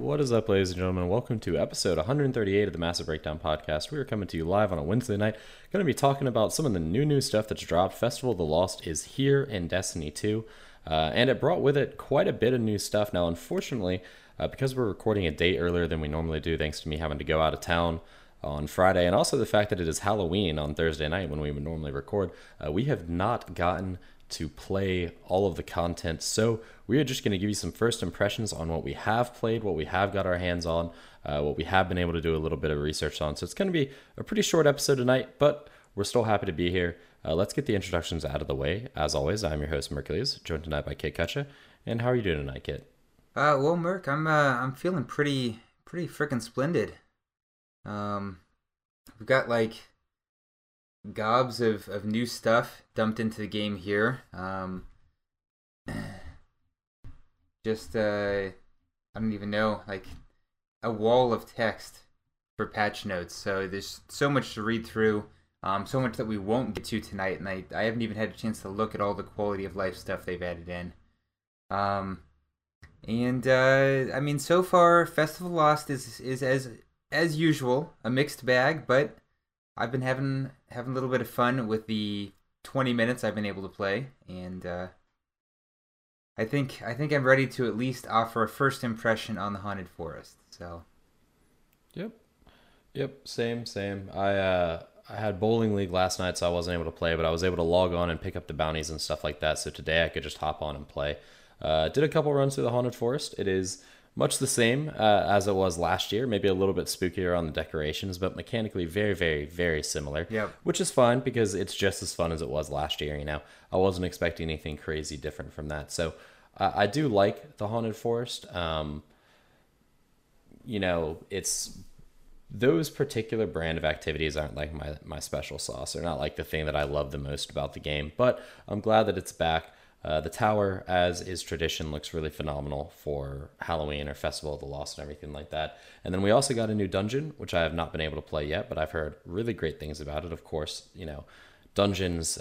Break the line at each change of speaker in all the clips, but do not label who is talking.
What is up, ladies and gentlemen? Welcome to episode 138 of the Massive Breakdown Podcast. We are coming to you live on a Wednesday night. Going to be talking about some of the new stuff that's dropped. Festival of the Lost is here in Destiny 2, and it brought with it quite a bit of new stuff. Now, unfortunately, because we're recording a day earlier than we normally do, thanks to me having to go out of town on Friday, and also the fact that it is Halloween on Thursday night when we would normally record, we have not gotten to play all of the content. So we are just going to give you some first impressions on what we have played, what we have got our hands on, what we have been able to do a little bit of research on. So it's going to be a pretty short episode tonight, but we're still happy to be here. Let's get the introductions out of the way. As always, I'm your host, Mercules, joined tonight by Kit Kutcha. And how are you doing tonight, Kit?
Well, Merc, I'm feeling pretty freaking splendid. We've got like gobs of new stuff dumped into the game here. I don't even know, like a wall of text for patch notes. So there's so much to read through, so much that we won't get to tonight, and I haven't even had a chance to look at all the quality of life stuff they've added in. I mean, so far, Festival of Lost is as usual a mixed bag, but I've been having a little bit of fun with the 20 minutes I've been able to play, and I think I'm ready to at least offer a first impression on the Haunted Forest. So,
Yep, same. I had bowling league last night, so I wasn't able to play, but I was able to log on and pick up the bounties and stuff like that. So today I could just hop on and play. Did a couple runs through the Haunted Forest. It is much the same as it was last year, maybe a little bit spookier on the decorations, but mechanically very similar.
Yep.
Which is fine because it's just as fun as it was last year. I wasn't expecting anything crazy different from that. So I do like the Haunted Forest. It's those particular brand of activities aren't like my special sauce. They're not like the thing that I love the most about the game, but I'm glad that it's back. The tower, as is tradition, looks really phenomenal for Halloween or Festival of the Lost and everything like that. And then we also got a new dungeon, which I have not been able to play yet, but I've heard really great things about it. Of course, dungeons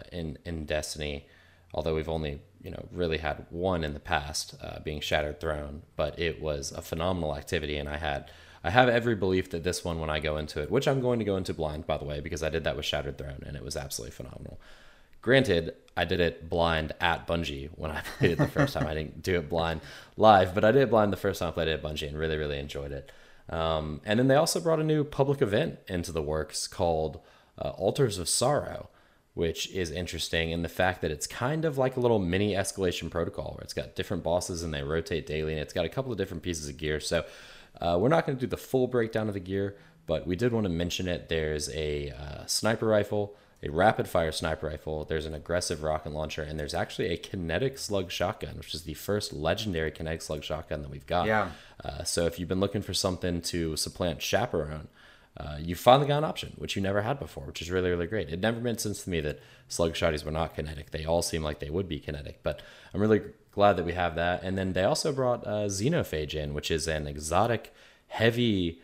in Destiny, although we've only really had one in the past, being Shattered Throne, but it was a phenomenal activity, and I have every belief that this one, when I go into it, which I'm going to go into blind, by the way, because I did that with Shattered Throne, and it was absolutely phenomenal. Granted, I did it blind at Bungie when I played it the first time. I didn't do it blind live, but I did it blind the first time I played it at Bungie and really enjoyed it. And then they also brought a new public event into the works called Altars of Sorrow, which is interesting in the fact that it's kind of like a little mini escalation protocol where it's got different bosses and they rotate daily, and it's got a couple of different pieces of gear. So we're not going to do the full breakdown of the gear, but we did want to mention it. There's a sniper rifle, a rapid-fire sniper rifle, there's an aggressive rocket launcher, and there's actually a kinetic slug shotgun, which is the first legendary kinetic slug shotgun that we've got.
Yeah.
So if you've been looking for something to supplant Chaperone, you finally got an option, which you never had before, which is really great. It never made sense to me that slug shotties were not kinetic. They all seem like they would be kinetic, but I'm really glad that we have that. And then they also brought Xenophage in, which is an exotic, heavy...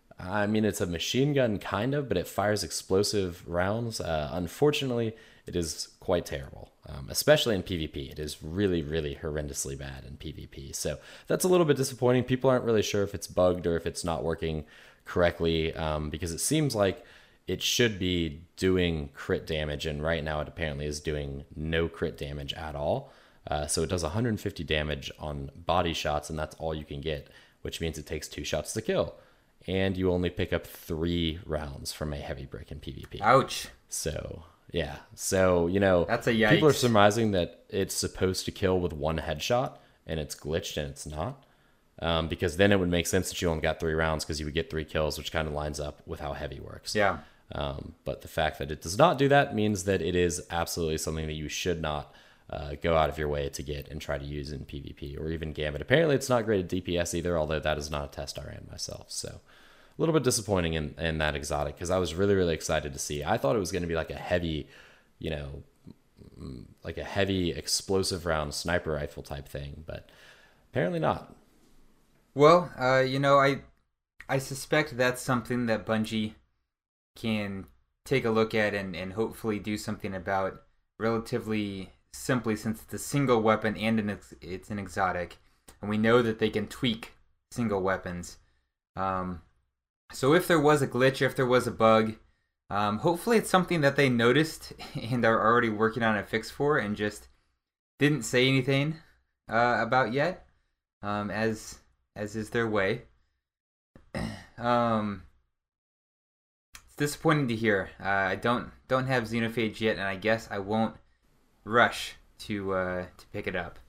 I mean, it's a machine gun kind of, but it fires explosive rounds. Unfortunately, it is quite terrible, especially in PvP. It is really horrendously bad in PvP. So that's a little bit disappointing. People aren't really sure if it's bugged or if it's not working correctly, because it seems like it should be doing crit damage, and right now it apparently is doing no crit damage at all. So it does 150 damage on body shots, and that's all you can get, which means it takes 2 shots to kill. And you only pick up 3 rounds from a heavy brick in PvP.
Ouch.
So, yeah. So,
That's a yikes.
people are surmising that it's supposed to kill with 1 headshot, and it's glitched, and it's not. Because then it would make sense that you only got 3 rounds because you would get 3 kills, which kind of lines up with how heavy works.
Yeah.
But the fact that it does not do that means that it is absolutely something that you should not go out of your way to get and try to use in PvP or even Gambit. Apparently, it's not great at DPS either, although that is not a test I ran myself. So, a little bit disappointing in that exotic because I was really excited to see. I thought it was going to be like a heavy, like a heavy explosive round sniper rifle type thing, but apparently not.
Well, I suspect that's something that Bungie can take a look at and hopefully do something about relatively simply, since it's a single weapon and it's an exotic, and we know that they can tweak single weapons. Um, so if there was a glitch, if there was a bug, hopefully it's something that they noticed and are already working on a fix for, and just didn't say anything about yet, as is their way. It's disappointing to hear. I don't have Xenophage yet, and I guess I won't rush to pick it up.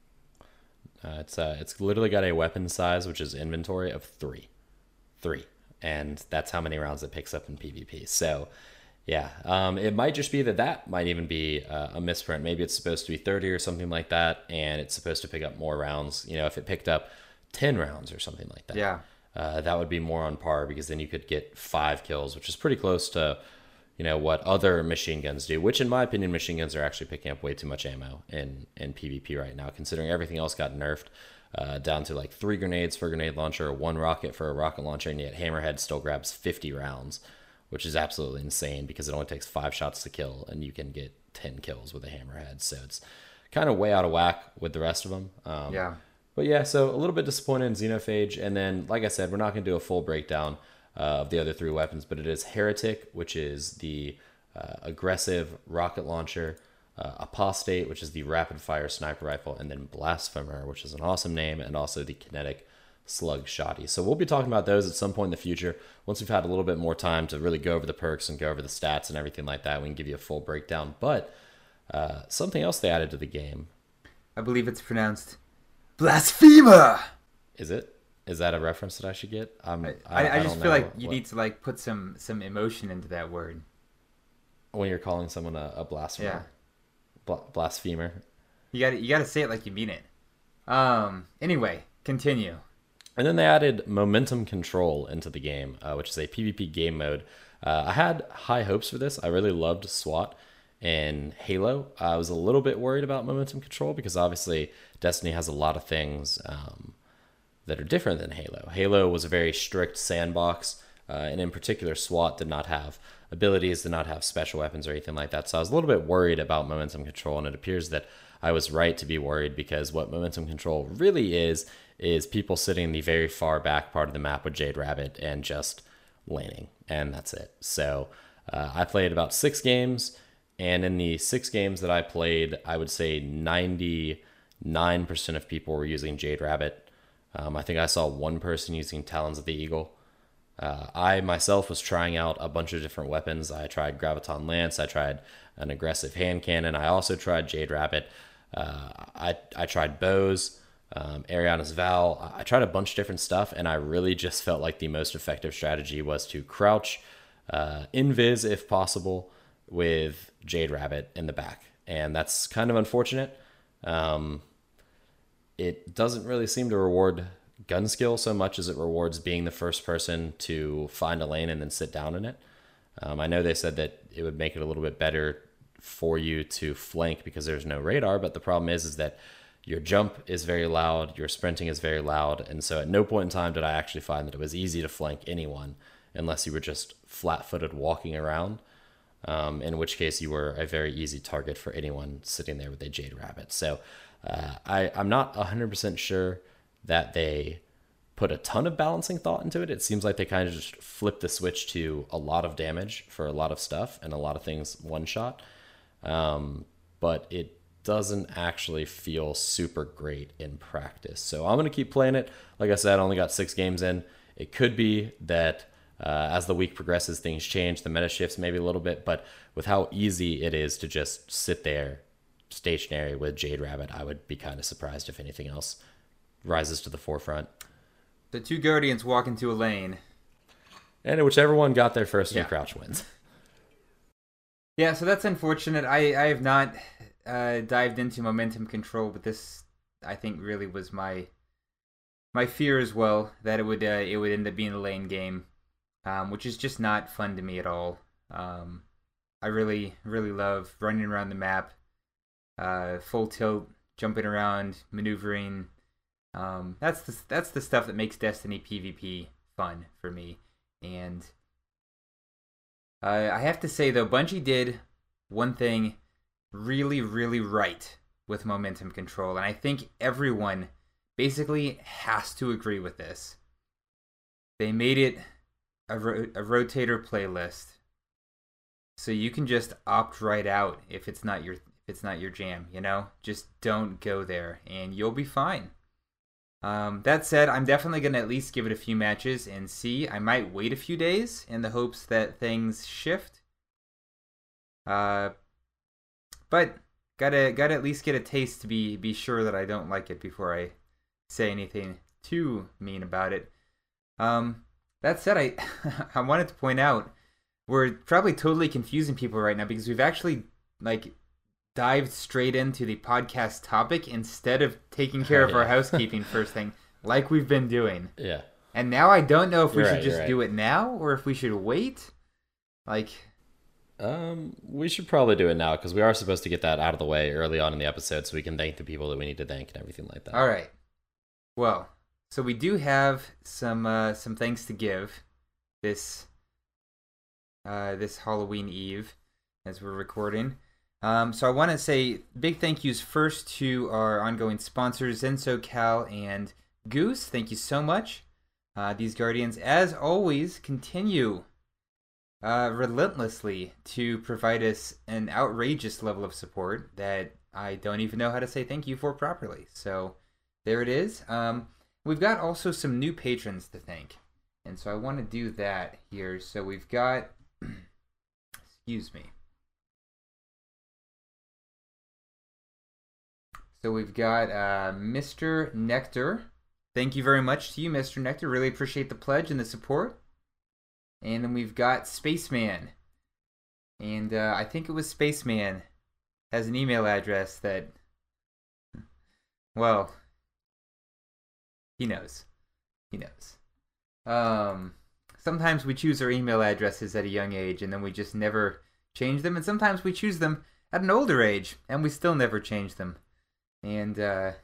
It's literally got a weapon size, which is inventory of three, and that's how many rounds it picks up in PvP. So, yeah, it might just be that might even be a misprint. Maybe it's supposed to be 30 or something like that, and it's supposed to pick up more rounds. You know, if it picked up 10 rounds or something like that,
Yeah.
that would be more on par, because then you could get 5 kills, which is pretty close to, you know, what other machine guns do, which in my opinion, machine guns are actually picking up way too much ammo in PvP right now, considering everything else got nerfed down to like 3 grenades for a grenade launcher, 1 rocket for a rocket launcher, and yet Hammerhead still grabs 50 rounds, which is absolutely insane because it only takes 5 shots to kill, and you can get 10 kills with a Hammerhead. So it's kind of way out of whack with the rest of them.
Yeah.
But yeah, so a little bit disappointed in Xenophage. And then, like I said, we're not going to do a full breakdown of the other 3 weapons, but it is Heretic, which is the aggressive rocket launcher, Apostate, which is the rapid fire sniper rifle, and then Blasphemer, which is an awesome name, and also the kinetic slug shotty. So we'll be talking about those at some point in the future. Once we've had a little bit more time to really go over the perks and go over the stats and everything like that, we can give you a full breakdown. But something else they added to the game.
I believe it's pronounced Blasphemer.
Is it? Is that a reference that I should get?
I just feel like you need to like put some emotion into that word
when you're calling someone a blasphemer. Yeah. Blasphemer.
You gotta say it like you mean it. Anyway, continue.
And then they added momentum control into the game, which is a PvP game mode. I had high hopes for this. I really loved SWAT in Halo. I was a little bit worried about momentum control because obviously Destiny has a lot of things that are different than Halo. Halo was a very strict sandbox, and in particular, SWAT did not have abilities, did not have special weapons or anything like that. So I was a little bit worried about momentum control, and it appears that I was right to be worried, because what momentum control really is people sitting in the very far back part of the map with Jade Rabbit and just laning, and that's it. So I played about 6 games, and in the 6 games that I played, I would say 99% of people were using Jade Rabbit. I think I saw 1 person using Talons of the Eagle. I myself was trying out a bunch of different weapons. I tried Graviton Lance. I tried an aggressive hand cannon. I also tried Jade Rabbit. I tried bows, Ariana's Vow. I tried a bunch of different stuff, and I really just felt like the most effective strategy was to crouch, invis if possible, with Jade Rabbit in the back. And that's kind of unfortunate. It doesn't really seem to reward gun skill so much as it rewards being the first person to find a lane and then sit down in it. I know they said that it would make it a little bit better for you to flank because there's no radar, but the problem is that your jump is very loud, your sprinting is very loud, and so at no point in time did I actually find that it was easy to flank anyone unless you were just flat-footed walking around, in which case you were a very easy target for anyone sitting there with a Jade Rabbit. So I'm not 100% sure that they put a ton of balancing thought into it. It seems like they kind of just flipped the switch to a lot of damage for a lot of stuff and a lot of things one shot. But it doesn't actually feel super great in practice. So I'm going to keep playing it. Like I said, I only got 6 games in. It could be that as the week progresses, things change. The meta shifts maybe a little bit. But with how easy it is to just sit there stationary with Jade Rabbit, I would be kind of surprised if anything else rises to the forefront.
The 2 Guardians walk into a lane.
And whichever one got there first in crouch wins.
Yeah, so that's unfortunate. I have not dived into momentum control, but this, I think, really was my fear as well, that it would end up being a lane game, which is just not fun to me at all. I really, really love running around the map, full tilt, jumping around, maneuvering. That's the stuff that makes Destiny PvP fun for me. And I have to say, though, Bungie did one thing really, really right with momentum control, and I think everyone basically has to agree with this. They made it a rotator playlist, so you can just opt right out if it's not your jam. Just don't go there, and you'll be fine. That said, I'm definitely gonna at least give it a few matches and see. I might wait a few days in the hopes that things shift. But gotta at least get a taste to be sure that I don't like it before I say anything too mean about it. That said, I wanted to point out we're probably totally confusing people right now because we've actually dived straight into the podcast topic instead of taking care of our housekeeping first thing, like we've been doing.
Yeah.
And now I don't know if we should just
right.
do it now or if we should wait.
We should probably do it now because we are supposed to get that out of the way early on in the episode so we can thank the people that we need to thank and everything like that.
All right. Well, so we do have some thanks to give this Halloween Eve as we're recording. So I want to say big thank yous first to our ongoing sponsors, ZenSoCal and Goose. Thank you so much. These Guardians, as always, continue relentlessly to provide us an outrageous level of support that I don't even know how to say thank you for properly. So there it is. We've got also some new patrons to thank. And so I want to do that here. So we've got, excuse me. So we've got Mr. Nectar. Thank you very much to you, Mr. Nectar. Really appreciate the pledge and the support. And then we've got Spaceman. And I think it was Spaceman has an email address that, well, he knows. He knows. Sometimes we choose our email addresses at a young age and then we just never change them. And sometimes we choose them at an older age and we still never change them. And,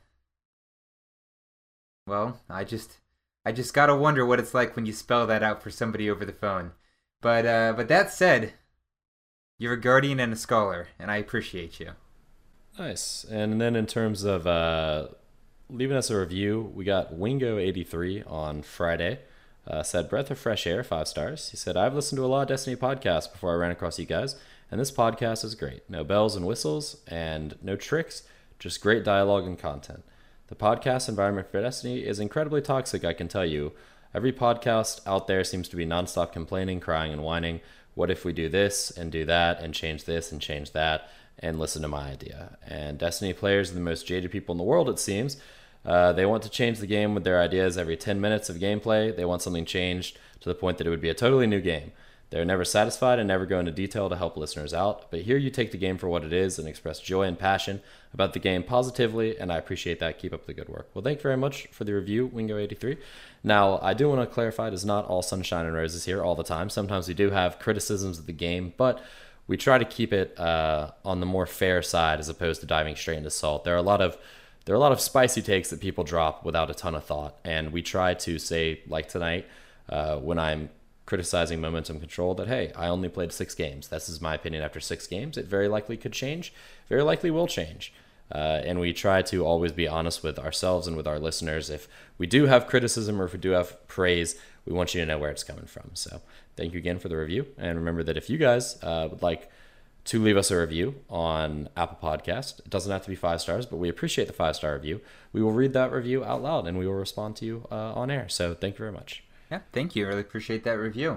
well, I just gotta wonder what it's like when you spell that out for somebody over the phone. But that said, you're a guardian and a scholar, and I appreciate you.
Nice. And then in terms of leaving us a review, we got Wingo83 on Friday. Said, breath of fresh air, 5 stars. He said, I've listened to a lot of Destiny podcasts before I ran across you guys, and this podcast is great. No bells and whistles, and no tricks, just great dialogue and content. The podcast environment for Destiny is incredibly toxic, I can tell you. Every podcast out there seems to be nonstop complaining, crying, and whining. What if we do this and do that and change this and change that and listen to my idea? And Destiny players are the most jaded people in the world, it seems. They want to change the game with their ideas every 10 minutes of gameplay. They want something changed to the point that it would be a totally new game. They're never satisfied and never go into detail to help listeners out. But here you take the game for what it is and express joy and passion about the game positively, and I appreciate that. Keep up the good work. Well, thank you very much for the review, Wingo83. Now, I do want to clarify, it is not all sunshine and roses here all the time. Sometimes we do have criticisms of the game, but we try to keep it on the more fair side as opposed to diving straight into salt. There are a lot of spicy takes that people drop without a ton of thought, and we try to say, like tonight, when I'm criticizing Momentum Control, that, hey, I only played 6 games. This is my opinion after 6 games. It very likely could change, very likely will change. And we try to always be honest with ourselves and with our listeners. If we do have criticism or if we do have praise, we want you to know where it's coming from. So thank you again for the review. And remember that if you guys would like to leave us a review on Apple Podcast, it doesn't have to be 5 stars, but we appreciate the 5-star review. We will read that review out loud and we will respond to you on air. So thank you very much.
Yeah, thank you. I really appreciate that review.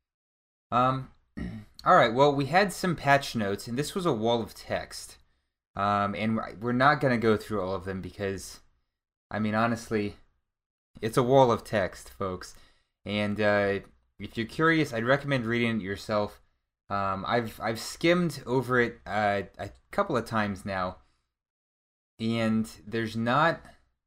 All right, well, we had some patch notes, and this was a wall of text. And we're not going to go through all of them because, I mean, honestly, it's a wall of text, folks. And if you're curious, I'd recommend reading it yourself. I've skimmed over it a couple of times now, and there's not...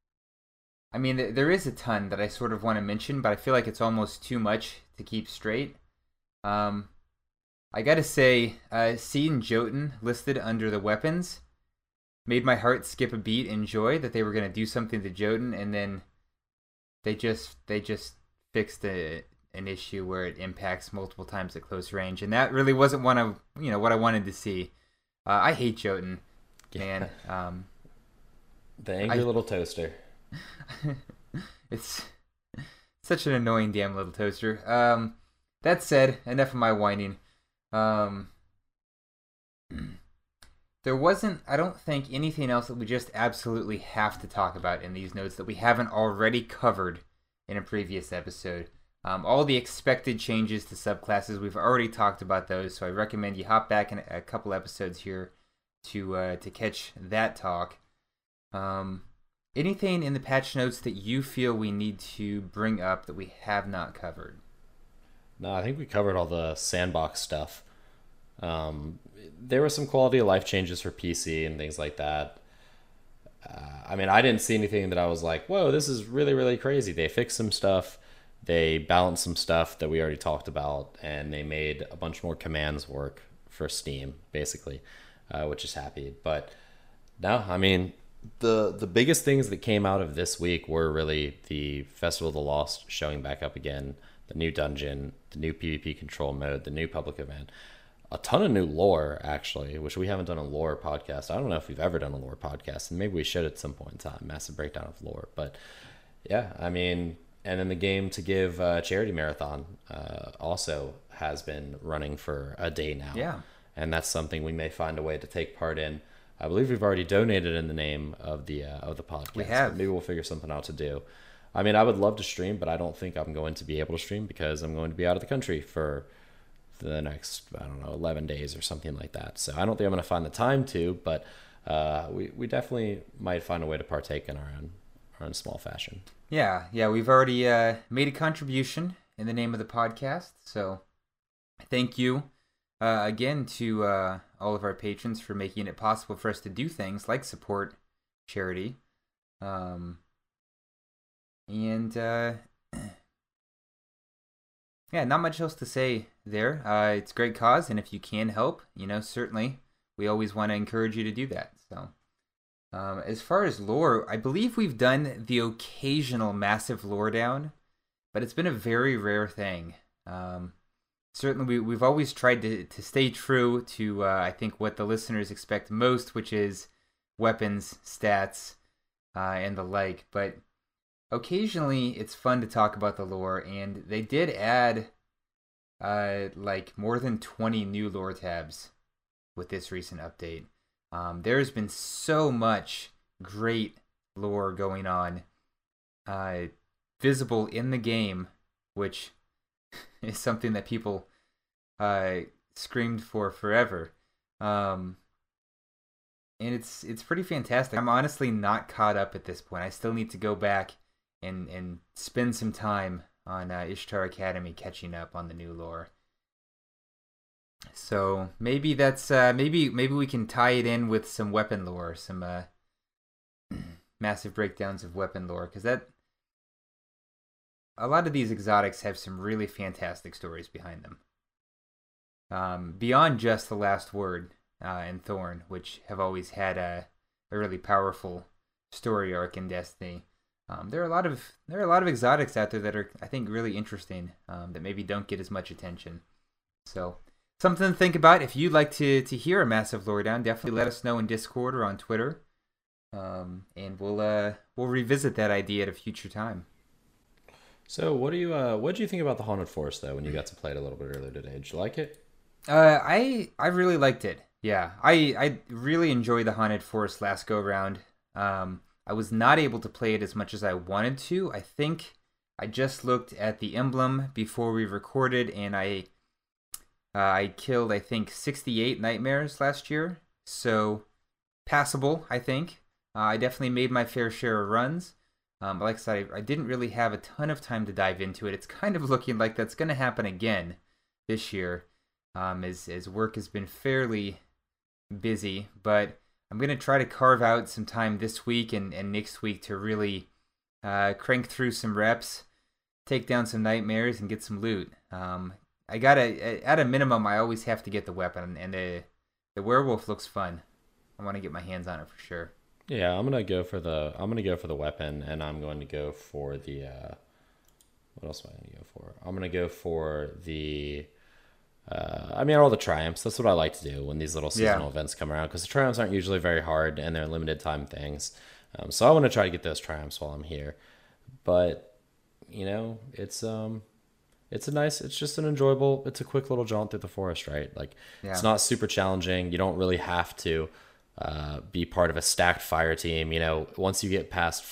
I mean, there is a ton that I sort of want to mention, but I feel like it's almost too much to keep straight. I gotta say, seeing Jotun listed under the weapons made my heart skip a beat in joy that they were going to do something to Jotun, and then they just fixed an issue where it impacts multiple times at close range, and that really wasn't what I wanted to see. I hate Jotun, man.
The angry little toaster.
It's such an annoying damn little toaster. That said, enough of my whining. Um, there wasn't, I don't think, anything else that we just absolutely have to talk about in these notes that we haven't already covered in a previous episode. All the expected changes to subclasses, we've already talked about those, so I recommend you hop back in a couple episodes here to catch that talk. Anything in the patch notes that you feel we need to bring up that we have not covered?
No, I think we covered all the sandbox stuff. There were some quality of life changes for PC and things like that. I mean, I didn't see anything that I was like, whoa, this is really, really crazy. They fixed some stuff. They balanced some stuff that we already talked about, and they made a bunch more commands work for Steam, basically, which is happy. But no, I mean, the biggest things that came out of this week were really the Festival of the Lost showing back up again, the new dungeon, the new PvP control mode, the new public event, a ton of new lore, actually, which we haven't done a lore podcast. I don't know if we've ever done a lore podcast, and maybe we should at some point in time, massive breakdown of lore. But yeah, I mean, and then the game to give Charity Marathon also has been running for a day now.
Yeah.
And that's something we may find a way to take part in. I believe we've already donated in the name of the podcast.
We have.
Maybe we'll figure something out to do. I mean, I would love to stream, but I don't think I'm going to be able to stream because I'm going to be out of the country for the next, I don't know, 11 days or something like that. So I don't think I'm going to find the time to, but we definitely might find a way to partake in our own small fashion.
Yeah, we've already made a contribution in the name of the podcast, so thank you again to all of our patrons for making it possible for us to do things like support charity. Yeah, not much else to say there. It's a great cause, and if you can help, certainly we always want to encourage you to do that. So, as far as lore, I believe we've done the occasional massive lore down, but it's been a very rare thing. Certainly, we've always tried to stay true to, I think, what the listeners expect most, which is weapons, stats, and the like. But occasionally, it's fun to talk about the lore, and they did add like more than 20 new lore tabs with this recent update. There's been so much great lore going on, visible in the game, which is something that people screamed for forever. And it's pretty fantastic. I'm honestly not caught up at this point. I still need to go back and spend some time on Ishtar Academy catching up on the new lore. So maybe that's maybe we can tie it in with some weapon lore, some massive breakdowns of weapon lore, because that a lot of these exotics have some really fantastic stories behind them. Beyond just the last word and Thorn, which have always had a really powerful story arc in Destiny. There are a lot of exotics out there that are, I think, really interesting, that maybe don't get as much attention. So something to think about. If you'd like to hear a massive lore down, definitely let us know in Discord or on Twitter, and we'll revisit that idea at a future time.
So what do you think about the Haunted Forest though? When you got to play it a little bit earlier today, did you like it?
I really liked it. Yeah, I really enjoyed the Haunted Forest last go round. I was not able to play it as much as I wanted to. I think I just looked at the emblem before we recorded, and I killed, I think, 68 nightmares last year. So, passable, I think. I definitely made my fair share of runs. But like I said, I didn't really have a ton of time to dive into it. It's kind of looking like that's going to happen again this year, as work has been fairly busy. But I'm going to try to carve out some time this week and next week to really crank through some reps, take down some nightmares, and get some loot. I gotta, at a minimum, I always have to get the weapon, and the werewolf looks fun. I want to get my hands on it for sure.
Yeah, I'm gonna go for the weapon, and I'm going to go for the what else am I gonna go for? I'm gonna go for the all the triumphs. That's what I like to do when these little seasonal events come around, because the triumphs aren't usually very hard and they're limited time things. So I want to try to get those triumphs while I'm here. But it's just an enjoyable. It's a quick little jaunt through the forest, right? Like it's
Yeah.
not super challenging. You don't really have to be part of a stacked fire team. Once you get past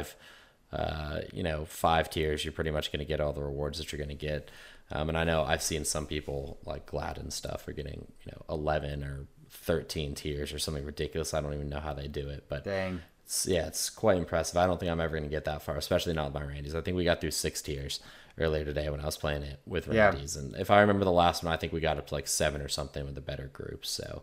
five tiers, you're pretty much going to get all the rewards that you're going to get. And I know I've seen some people like Glad and stuff are getting 11 or 13 tiers or something ridiculous. I don't even know how they do it, but
Dang.
it's quite impressive. I don't think I'm ever going to get that far, especially not with my Randy's. I think we got through 6 tiers earlier today when I was playing it with
Yeah.
Randy's, and if I remember the last one, I think we got up to like 7 or something with the better groups. So,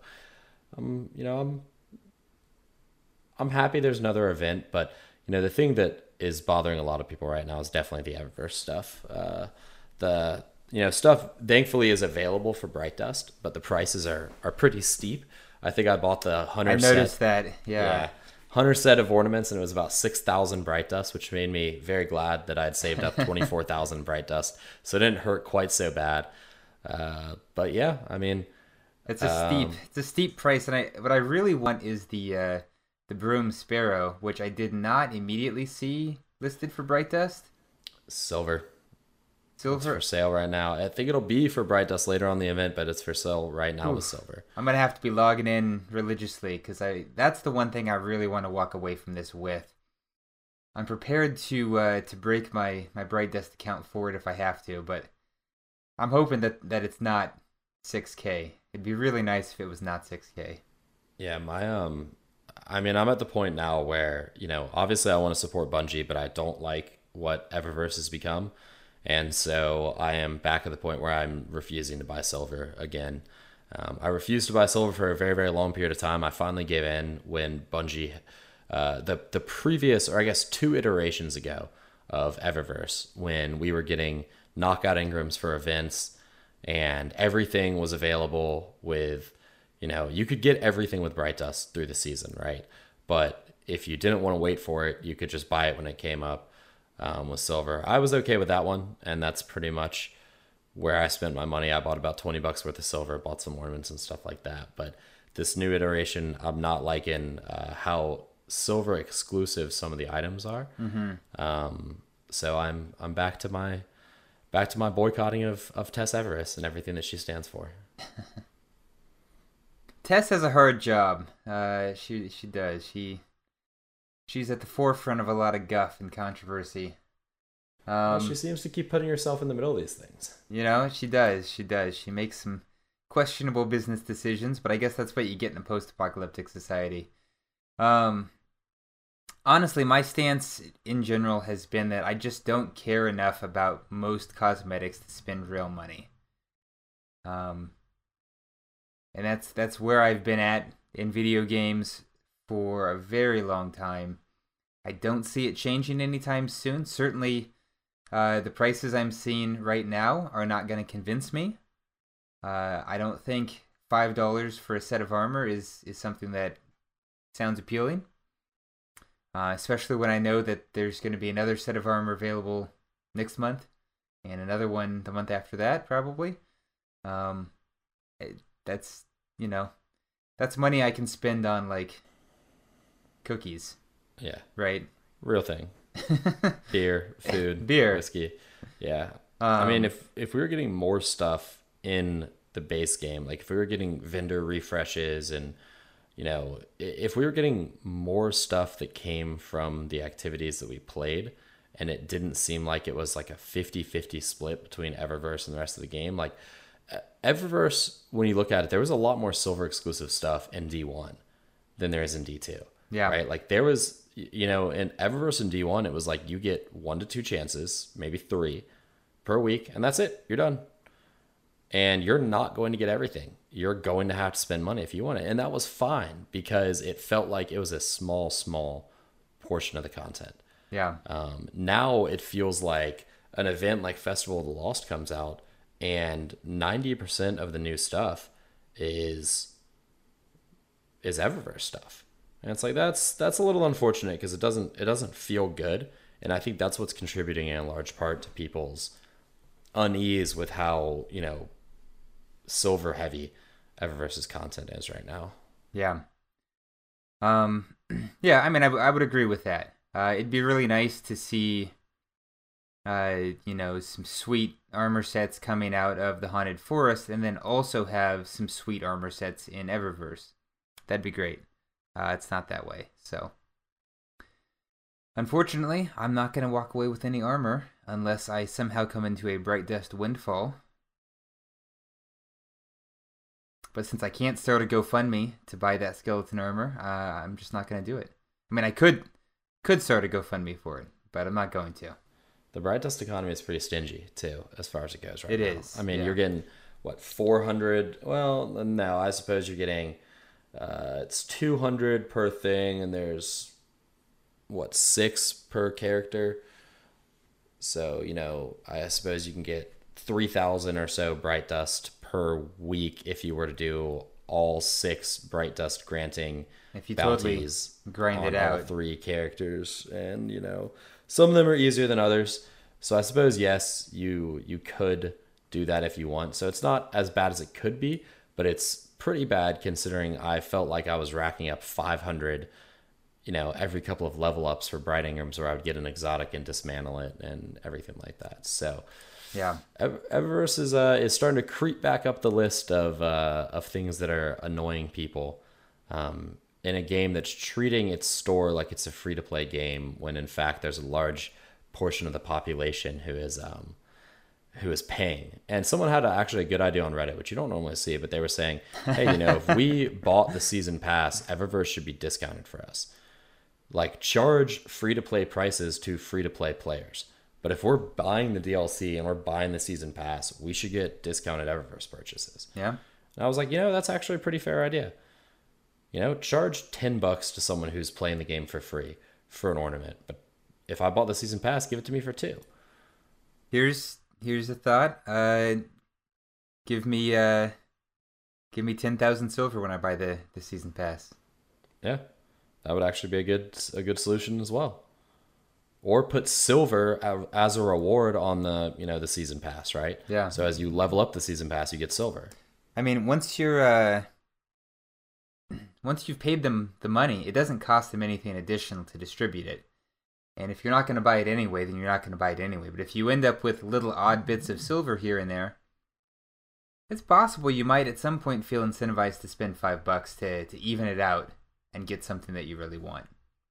I'm happy there's another event, but the thing that is bothering a lot of people right now is definitely the Eververse stuff. The stuff thankfully is available for Bright Dust, but the prices are pretty steep. I think I bought the
I
Hunter
noticed
set.
that.
Yeah.
Yeah.
Hunter set of ornaments, and it was about 6,000 Bright Dust, which made me very glad that I'd saved up 24,000 Bright Dust. So it didn't hurt quite so bad. But yeah, I mean,
It's a steep price, and what I really want is the Broom Sparrow, which I did not immediately see listed for Bright Dust.
silver. It's
Silver.
for sale right now. I think it'll be for Bright Dust later on in the event, but it's for sale right now with silver.
I'm gonna have to be logging in religiously because that's the one thing I really want to walk away from this with. I'm prepared to break my Bright Dust account for it if I have to, but I'm hoping that it's not 6K. It'd be really nice if it was not 6K.
Yeah, I mean, I'm at the point now where, obviously I want to support Bungie, but I don't like what Eververse has become. And so I am back at the point where I'm refusing to buy silver again. I refused to buy silver for a very, very long period of time. I finally gave in when Bungie, the previous, or I guess 2 iterations ago of Eververse, when we were getting knockout Ingrams for events and everything was available with, you could get everything with Bright Dust through the season, right? But if you didn't want to wait for it, you could just buy it when it came up with silver. I was okay with that one, and that's pretty much where I spent my money. I bought about $20 worth of silver, bought some ornaments and stuff like that. But this new iteration, I'm not liking how silver exclusive some of the items are. So I'm back to my boycotting of Tess Everest and everything that she stands for.
Tess has a hard job. She does. She's at the forefront of a lot of guff and controversy.
Well, she seems to keep putting herself in the middle of these things.
She does. She does. She makes some questionable business decisions, but I guess that's what you get in a post-apocalyptic society. Honestly, my stance in general has been that I just don't care enough about most cosmetics to spend real money. And that's where I've been at in video games for a very long time. I don't see it changing anytime soon. Certainly, the prices I'm seeing right now are not going to convince me. I don't think $5 for a set of armor is something that sounds appealing. Especially when I know that there's going to be another set of armor available next month, and another one the month after that, probably. That's that's money I can spend on like cookies,
Yeah,
right?
real thing. Beer, food,
Beer.
whiskey. Yeah. I mean, if we were getting more stuff in the base game, like if we were getting vendor refreshes and if we were getting more stuff that came from the activities that we played, and it didn't seem like it was like a 50-50 split between Eververse and the rest of the game, like Eververse, when you look at it, there was a lot more silver exclusive stuff in D1 than there is in D2.
Yeah.
Right? Like there was, in Eververse and D1, it was like you get 1 to 2 chances, maybe 3 per week, and that's it. You're done. And you're not going to get everything. You're going to have to spend money if you want it. And that was fine because it felt like it was a small portion of the content.
Yeah.
Now it feels like an event like Festival of the Lost comes out and 90% of the new stuff is Eververse stuff. And it's like that's a little unfortunate because it doesn't feel good. And I think that's what's contributing in large part to people's unease with how, silver heavy Eververse's content is right now.
Yeah. Um, yeah, I mean, I would agree with that. It'd be really nice to see, some sweet armor sets coming out of the Haunted Forest, and then also have some sweet armor sets in Eververse. That'd be great. It's not that way, so. Unfortunately, I'm not going to walk away with any armor unless I somehow come into a Bright Dust Windfall. But since I can't start a GoFundMe to buy that skeleton armor, I'm just not going to do it. I mean, I could start a GoFundMe for it, but I'm not going to.
The Bright Dust economy is pretty stingy too, as far as it goes right
It
now.
is.
I mean,
yeah.
you're getting what 400? Well, no, I suppose you're getting it's 200 per thing, and there's what 6 per character. So I suppose you can get 3,000 or so Bright Dust per week if you were to do all 6 Bright Dust granting
If you
bounties
totally grind
on
it
all
out.
3 characters, and some of them are easier than others. So I suppose yes, you could do that if you want. So it's not as bad as it could be, but it's pretty bad considering I felt like I was racking up 500 every couple of level ups for Bright Ingrams, where I would get an exotic and dismantle it and everything like that. So
Yeah.
Eververse is starting to creep back up the list of things that are annoying people in a game that's treating its store like it's a free to play game, when in fact there's a large portion of the population who is paying. And someone had actually a good idea on Reddit, which you don't normally see, but they were saying, hey, if we bought the season pass, Eververse should be discounted for us. Like, charge free-to-play prices to free-to-play players. But if we're buying the DLC and we're buying the season pass, we should get discounted Eververse purchases.
Yeah.
And I was like, that's actually a pretty fair idea. Charge $10 to someone who's playing the game for free for an ornament. But if I bought the season pass, give it to me for 2.
Here's a thought. Give me 10,000 silver when I buy the season pass.
Yeah. That would actually be a good solution as well. Or put silver as a reward on the season pass, right?
Yeah.
So as you level up the season pass, you get silver.
I mean, once you've paid them the money, it doesn't cost them anything additional to distribute it. And if you're not going to buy it anyway, then you're not going to buy it anyway. But if you end up with little odd bits of silver here and there, it's possible you might at some point feel incentivized to spend $5 to even it out and get something that you really want.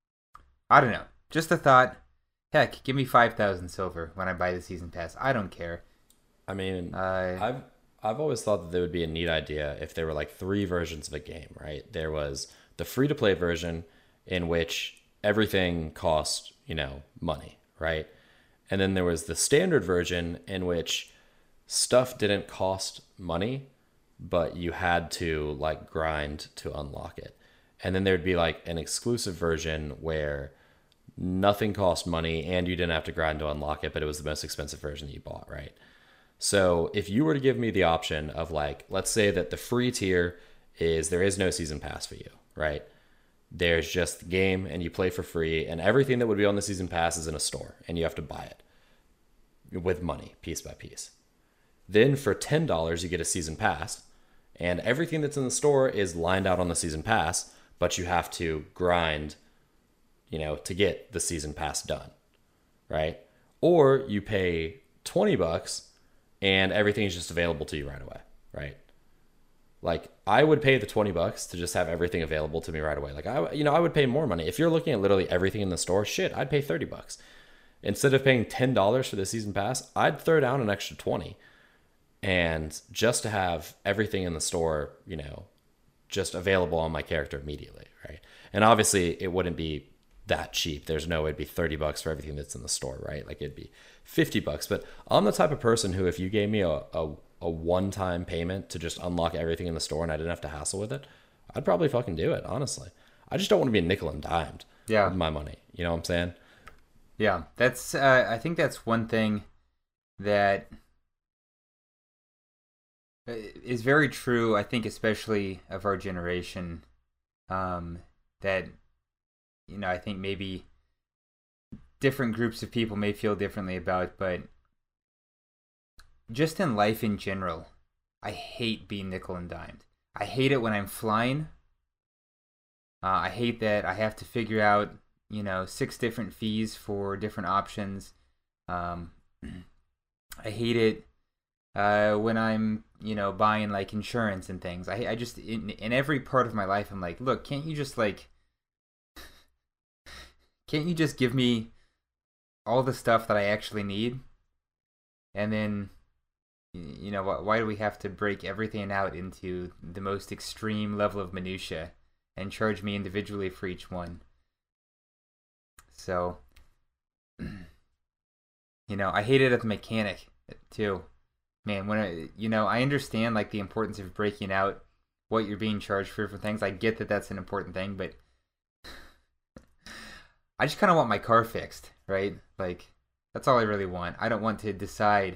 I don't know. Just a thought. Heck, give me 5,000 silver when I buy the season pass. I don't care.
I mean, I've always thought that there would be a neat idea if there were like 3 versions of a game, right? There was the free-to-play version, in which everything cost, money, right? And then there was the standard version, in which stuff didn't cost money, but you had to like grind to unlock it. And then there'd be like an exclusive version where nothing cost money and you didn't have to grind to unlock it, but it was the most expensive version that you bought, right? So if you were to give me the option of, like, let's say that the free tier is there is no season pass for you, right? There's just the game and you play for free, and everything that would be on the season pass is in a store and you have to buy it with money, piece by piece. Then for $10, you get a season pass, and everything that's in the store is lined out on the season pass, but you have to grind, to get the season pass done, right? Or you pay $20 and everything's just available to you right away, right? Like, I would pay the $20 to just have everything available to me right away. Like, I would pay more money. If you're looking at literally everything in the store, shit, I'd pay $30. Instead of paying $10 for the season pass, I'd throw down an extra 20. And just to have everything in the store, just available on my character immediately, right? And obviously it wouldn't be that cheap. There's no way it'd be $30 for everything that's in the store, right? Like, it'd be $50. But I'm the type of person who, if you gave me a one-time payment to just unlock everything in the store and I didn't have to hassle with it, I'd probably fucking do it, honestly. I just don't want to be nickel and dimed with my money. You know what I'm saying?
Yeah, that's. I think that's one thing that is very true. I think, especially of our generation, that I think maybe different groups of people may feel differently about, but just in life in general, I hate being nickel and dimed. I hate it when I'm flying. I hate that I have to figure out, 6 different fees for different options. Um, I hate it when I'm, buying like insurance and things. I just in every part of my life, I'm like, look, can't you just give me all the stuff that I actually need, and then why do we have to break everything out into the most extreme level of minutia and charge me individually for each one? So, I hate it as a mechanic too. Man, when I understand like the importance of breaking out what you're being charged for things. I get that that's an important thing, but I just kind of want my car fixed, right? Like that's all I really want. I don't want to decide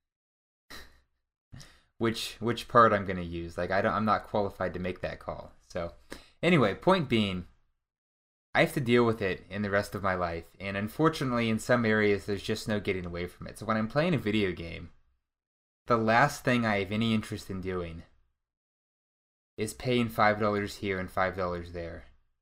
which part I'm going to use. Like I'm not qualified to make that call. So, anyway, point being, I have to deal with it in the rest of my life, and unfortunately in some areas there's just no getting away from it. So when I'm playing a video game, the last thing I have any interest in doing is paying $5 here and $5 there.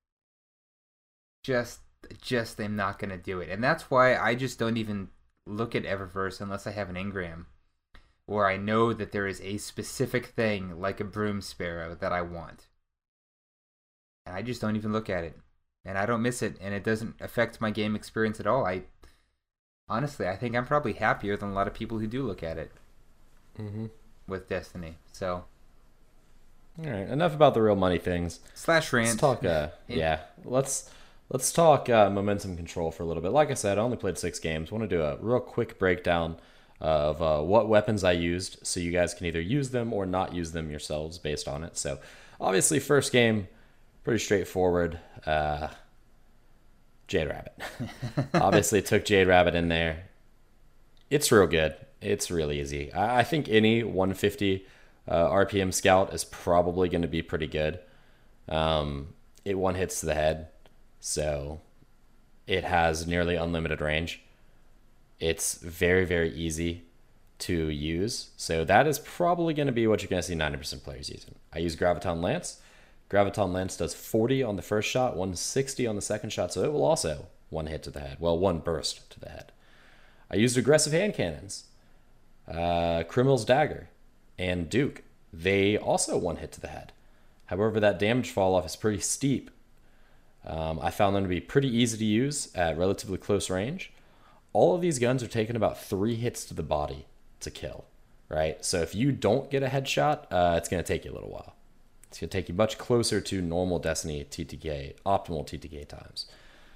Just I'm not going to do it. And that's why I just don't even look at Eververse unless I have an engram, or I know that there is a specific thing like a broom sparrow that I want. And I just don't even look at it. And I don't miss it, and it doesn't affect my game experience at all. Honestly, I think I'm probably happier than a lot of people who do look at it with Destiny. So,
all right, enough about the real money things.
Slash rant.
Let's talk. Let's talk momentum control for a little bit. Like I said, I only played 6 games. Want to do a real quick breakdown of what weapons I used, so you guys can either use them or not use them yourselves based on it. So, obviously, first game, pretty straightforward. Jade Rabbit. Obviously, took Jade Rabbit in there. It's real good. It's really easy. I think any 150 RPM scout is probably going to be pretty good. It one hits to the head, so it has nearly unlimited range. It's very, very easy to use, so that is probably going to be what you're going to see 90% of players using. I use Graviton Lance. Graviton Lance does 40 on the first shot, 160 on the second shot, so it will also one hit to the head. Well, one burst to the head. I used aggressive hand cannons, Criminal's Dagger, and Duke. They also one hit to the head. However, that damage fall off is pretty steep. I found them to be pretty easy to use at relatively close range. All of these guns are taking about 3 hits to the body to kill, right? So if you don't get a headshot, it's going to take you a little while. It's going to take you much closer to normal Destiny TTK, optimal TTK times.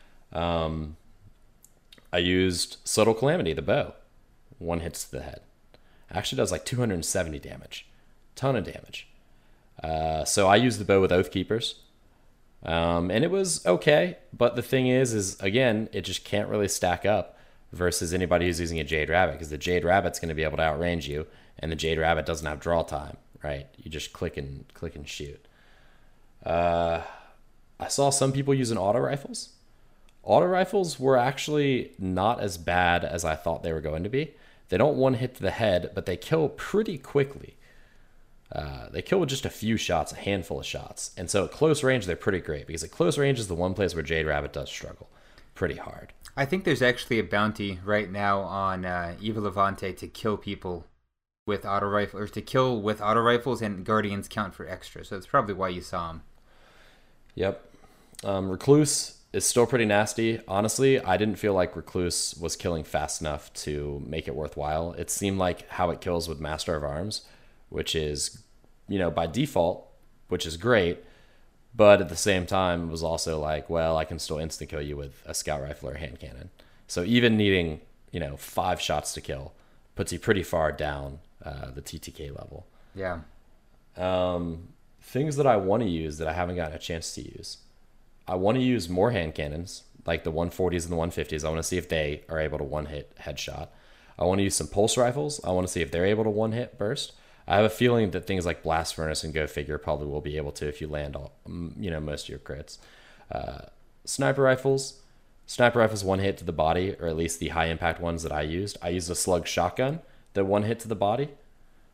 I used Subtle Calamity, the bow. 1 hits to the head. Actually does like 270 damage. Ton of damage. So I used the bow with Oath Keepers. And it was okay. But the thing is again, it just can't really stack up versus anybody who's using a Jade Rabbit, because the Jade Rabbit's going to be able to outrange you, and the Jade Rabbit doesn't have draw time, right? You just click and shoot. I saw some people using auto rifles. Auto rifles were actually not as bad as I thought they were going to be. They don't one hit to the head, but they kill pretty quickly. They kill with just a few shots, a handful of shots. And so at close range, they're pretty great, because at close range is the one place where Jade Rabbit does struggle pretty hard.
I think there's actually a bounty right now on Eva Levante to kill people with auto rifle, or to kill with auto rifles, and Guardians count for extra. So that's probably why you saw them.
Yep. Recluse is still pretty nasty. Honestly, I didn't feel like Recluse was killing fast enough to make it worthwhile. It seemed like how it kills with Master of Arms, which is, by default, which is great. But at the same time, it was also like, well, I can still instant kill you with a scout rifle or a hand cannon. So even needing, 5 shots to kill puts you pretty far down the TTK level.
Yeah.
Things that I want to use that I haven't gotten a chance to use. I want to use more hand cannons, like the 140s and the 150s. I want to see if they are able to one-hit headshot. I want to use some pulse rifles. I want to see if they're able to one-hit burst. I have a feeling that things like Blast Furnace and Go Figure probably will be able to if you land all, most of your crits. Sniper rifles. Sniper rifles one hit to the body, or at least the high impact ones that I used. I used a slug shotgun that one hit to the body.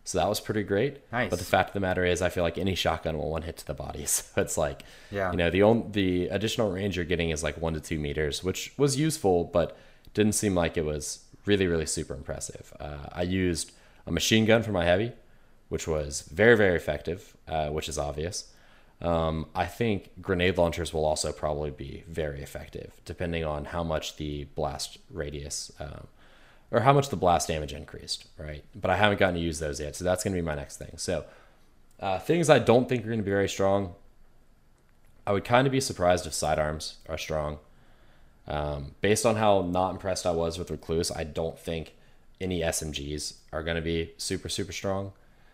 So that was pretty great.
Nice.
But the fact of the matter is, I feel like any shotgun will one hit to the body. So it's like,
Yeah.
the additional range you're getting is like 1 to 2 meters, which was useful, but didn't seem like it was really, really super impressive. I used a machine gun for my heavy, which was very, very effective, which is obvious. I think grenade launchers will also probably be very effective, depending on how much the blast radius or how much the blast damage increased, right? But I haven't gotten to use those yet, so that's going to be my next thing. So things I don't think are going to be very strong. I would kind of be surprised if sidearms are strong. Based on how not impressed I was with Recluse, I don't think any SMGs are going to be super, super strong.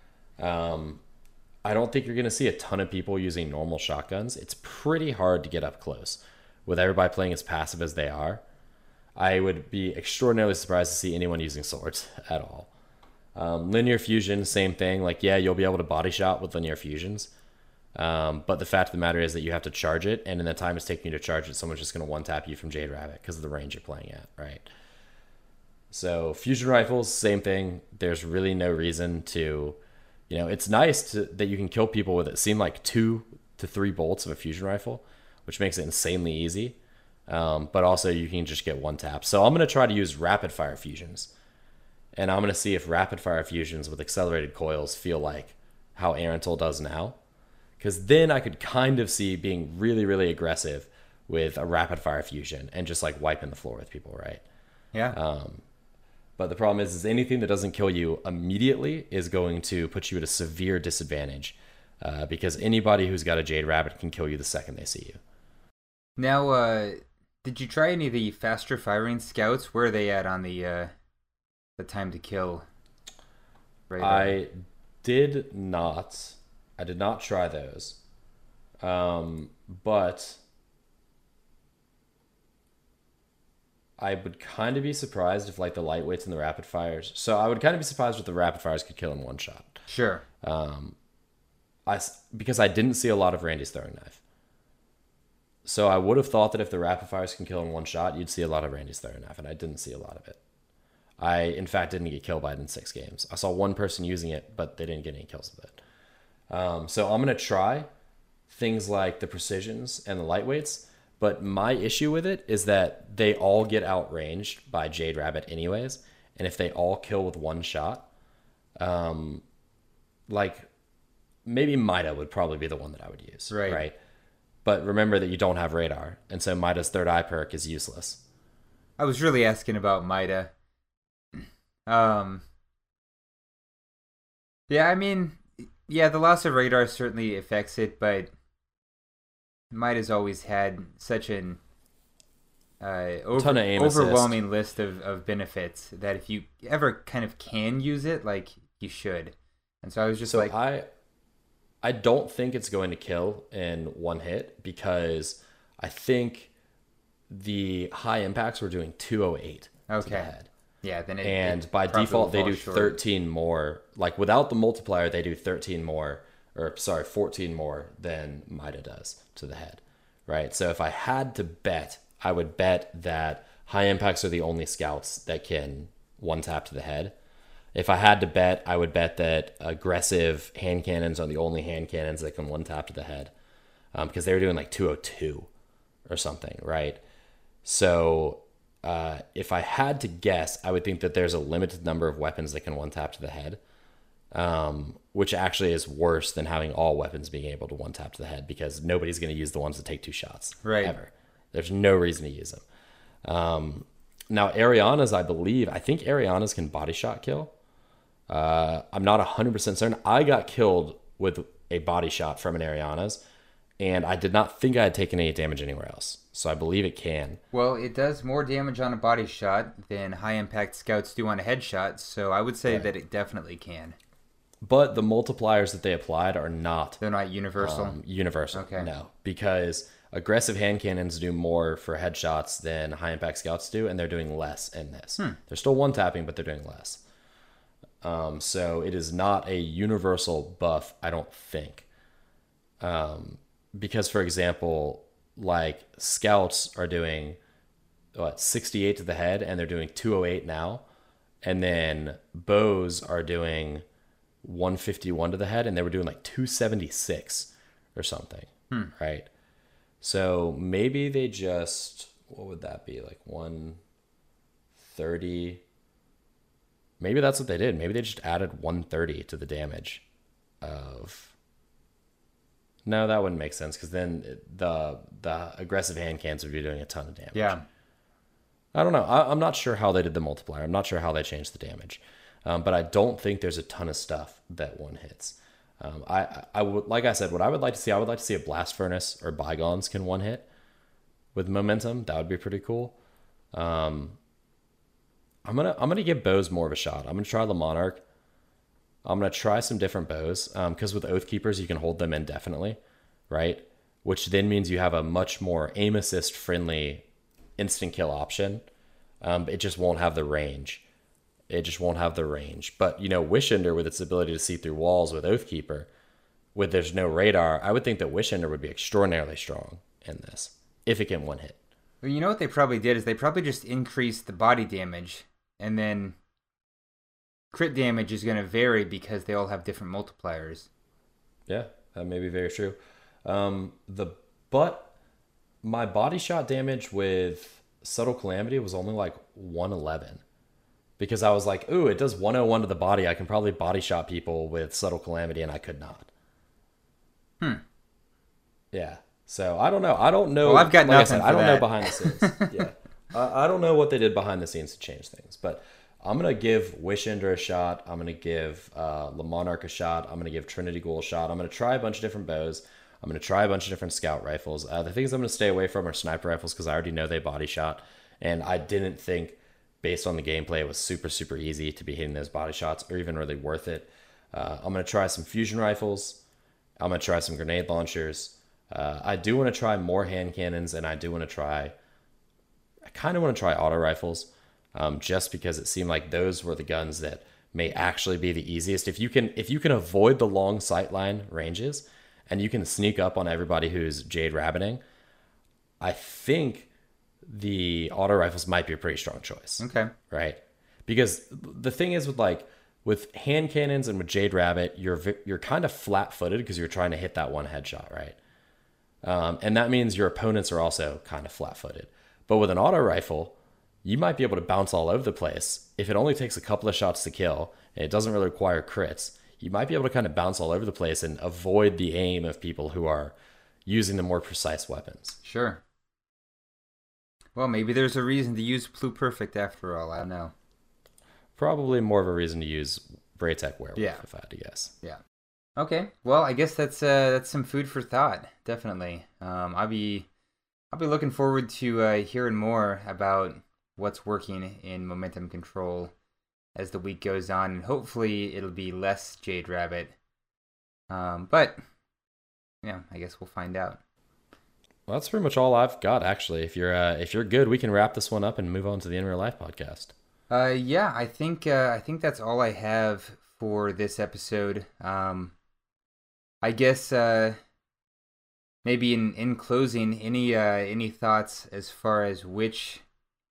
I don't think you're going to see a ton of people using normal shotguns. It's pretty hard to get up close with everybody playing as passive as they are. I would be extraordinarily surprised to see anyone using swords at all. Linear fusion, same thing. Like, yeah, you'll be able to body shot with linear fusions. But the fact of the matter is that you have to charge it, and in the time it's taking you to charge it, someone's just going to one-tap you from Jade Rabbit because of the range you're playing at, right? So fusion rifles, same thing. There's really no reason to, it's nice that you can kill people with it seem like 2 to 3 bolts of a fusion rifle, which makes it insanely easy. But also you can just get one tap. So I'm going to try to use rapid fire fusions, and I'm going to see if rapid fire fusions with accelerated coils feel like how Arantel does now. Because then I could kind of see being really, really aggressive with a rapid fire fusion and just like wiping the floor with people, right?
Yeah.
But the problem is anything that doesn't kill you immediately is going to put you at a severe disadvantage because anybody who's got a Jade Rabbit can kill you the second they see you.
Now, did you try any of the faster firing scouts? Where are they at on the time to kill radar?
I did not try those. But I would kind of be surprised if like the lightweights and the rapid fires. So I would kind of be surprised if the rapid fires could kill in one shot.
Sure.
Because I didn't see a lot of Randy's throwing knife. So I would have thought that if the rapid fires can kill in one shot, you'd see a lot of Randy's throwing knife, and I didn't see a lot of it. I, in fact, didn't get killed by it in 6 games. I saw one person using it, but they didn't get any kills with it. So I'm going to try things like the precisions and the lightweights, but my issue with it is that they all get outranged by Jade Rabbit anyways, and if they all kill with one shot, like maybe Mida would probably be the one that I would use, right? But remember that you don't have radar, and so Mida's third eye perk is useless.
I was really asking about Mida. Yeah, I mean, yeah, the loss of radar certainly affects it, but Mida's always had such an
ton of aim
overwhelming
assist.
list of benefits that if you ever kind of can use it, like, you should. And so I was just like...
I don't think it's going to kill in one hit because I think the high impacts were doing 208 to the head.
Yeah, then
and by default they do
short.
13 more. Like without the multiplier, they do 13 more, 14 more than Mida does to the head, right? So if I had to bet, I would bet that high impacts are the only scouts that can one tap to the head. If I had to bet, I would bet that aggressive hand cannons are the only hand cannons that can one tap to the head, because they were doing like 202 or something, right? So if I had to guess, I would think that there's a limited number of weapons that can one tap to the head, which actually is worse than having all weapons being able to one tap to the head, because nobody's going to use the ones that take 2 shots,
right?
Ever. There's no reason to use them. Now Ariana's, I think Ariana's can body shot kill. I'm not 100% certain. I got killed with a body shot from an Ariana's, and I did not think I had taken any damage anywhere else. So I believe it can.
Well, it does more damage on a body shot than high impact scouts do on a headshot, so I would say that it definitely can.
But the multipliers that they applied are not...
They're not universal?
Universal,
okay.
No. Because aggressive hand cannons do more for headshots than high impact scouts do, and they're doing less in this. They're still one tapping, but they're doing less. So it is not a universal buff, I don't think. Because, for example, like scouts are doing 68 to the head, and they're doing 208 now, and then bows are doing 151 to the head, and they were doing like 276 or something, right? So maybe they just, what would that be, like 130? Maybe that's what they did. Maybe they just added 130 to the damage of. No, that wouldn't make sense, because then the aggressive hand cans would be doing a ton of damage.
Yeah.
I don't know. I'm not sure how they did the multiplier. I'm not sure how they changed the damage. But I don't think there's a ton of stuff that one hits. I would, like I said, what I would like to see, I would like to see a Blast Furnace or Bygones can one hit with momentum. That would be pretty cool. I'm gonna give bows more of a shot. I'm gonna try the Monarch. I'm gonna try some different bows, because with Oathkeepers you can hold them indefinitely, right? Which then means you have a much more aim assist friendly instant kill option. It just won't have the range. But, Wish Ender, with its ability to see through walls with Oathkeeper, with there's no radar, I would think that Wish Ender would be extraordinarily strong in this, if it can one hit.
Well, you know what they probably did is they probably just increased the body damage, and then crit damage is going to vary because they all have different multipliers.
Yeah, that may be very true. My body shot damage with Subtle Calamity was only like 111. Because I was like, ooh, it does 101 to the body. I can probably body shot people with Subtle Calamity, and I could not. Yeah. So I don't know.
Well, I've got nothing.
I don't know behind the scenes. Yeah. I don't know what they did behind the scenes to change things. But I'm going to give Wish Ender a shot. I'm going to give Le Monarch a shot. I'm going to give Trinity Ghoul a shot. I'm going to try a bunch of different bows. I'm going to try a bunch of different scout rifles. The things I'm going to stay away from are sniper rifles, because I already know they body shot. And I didn't think, based on the gameplay, it was super, super easy to be hitting those body shots, or even really worth it. I'm going to try some fusion rifles. I'm going to try some grenade launchers. I do want to try more hand cannons, and I kind of want to try auto rifles, just because it seemed like those were the guns that may actually be the easiest. If you can avoid the long sightline ranges, and you can sneak up on everybody who's Jade Rabbiting, I think the auto rifles might be a pretty strong choice.
Okay.
Right? Because the thing is with hand cannons and with Jade Rabbit, you're kind of flat-footed because you're trying to hit that one headshot, right? And that means your opponents are also kind of flat-footed. But with an auto rifle, you might be able to bounce all over the place. If it only takes a couple of shots to kill, and it doesn't really require crits, you might be able to kind of bounce all over the place and avoid the aim of people who are using the more precise weapons.
Sure. Well, maybe there's a reason to use Pluperfect after all. I don't know.
Probably more of a reason to use Braytech Werewolf,
yeah,
if I had to guess.
Yeah. Okay. Well, I guess that's some food for thought. Definitely. I'll be looking forward to hearing more about what's working in momentum control as the week goes on, and hopefully it'll be less Jade Rabbit. But yeah, I guess we'll find out.
Well, that's pretty much all I've got, actually. If you're good, we can wrap this one up and move on to the In Real Life podcast.
Yeah, I think that's all I have for this episode. I guess maybe in closing, any thoughts as far as which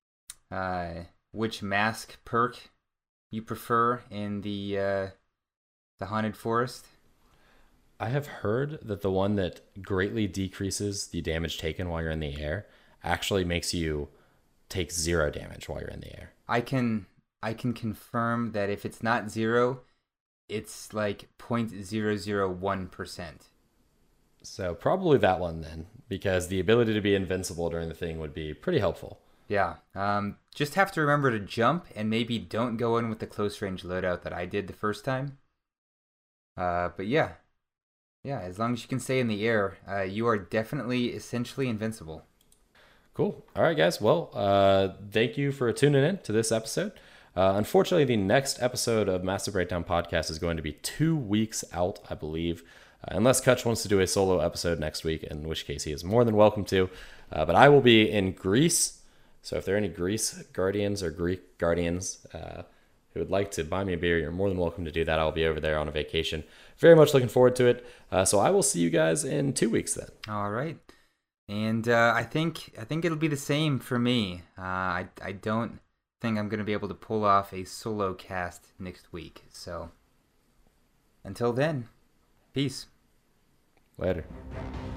mask perk you prefer in the Haunted Forest?
I have heard that the one that greatly decreases the damage taken while you're in the air actually makes you take 0 damage while you're in the air.
I can confirm that if it's not 0, it's like 0.001%.
So probably that one then, because the ability to be invincible during the thing would be pretty helpful.
Yeah. Just have to remember to jump, and maybe don't go in with the close range loadout that I did the first time. But yeah. Yeah, as long as you can stay in the air, you are definitely essentially invincible.
Cool. All right, guys. Well, thank you for tuning in to this episode. Unfortunately, the next episode of Massive Breakdown Podcast is going to be 2 weeks out, I believe, unless Kutch wants to do a solo episode next week, in which case he is more than welcome to. But I will be in Greece, so if there are any Greece Guardians or Greek Guardians who would like to buy me a beer, you're more than welcome to do that. I'll be over there on a vacation. Very much looking forward to it. So I will see you guys in 2 weeks then.
All right. And I think it'll be the same for me. I don't think I'm going to be able to pull off a solo cast next week. So Until then, peace.
Later.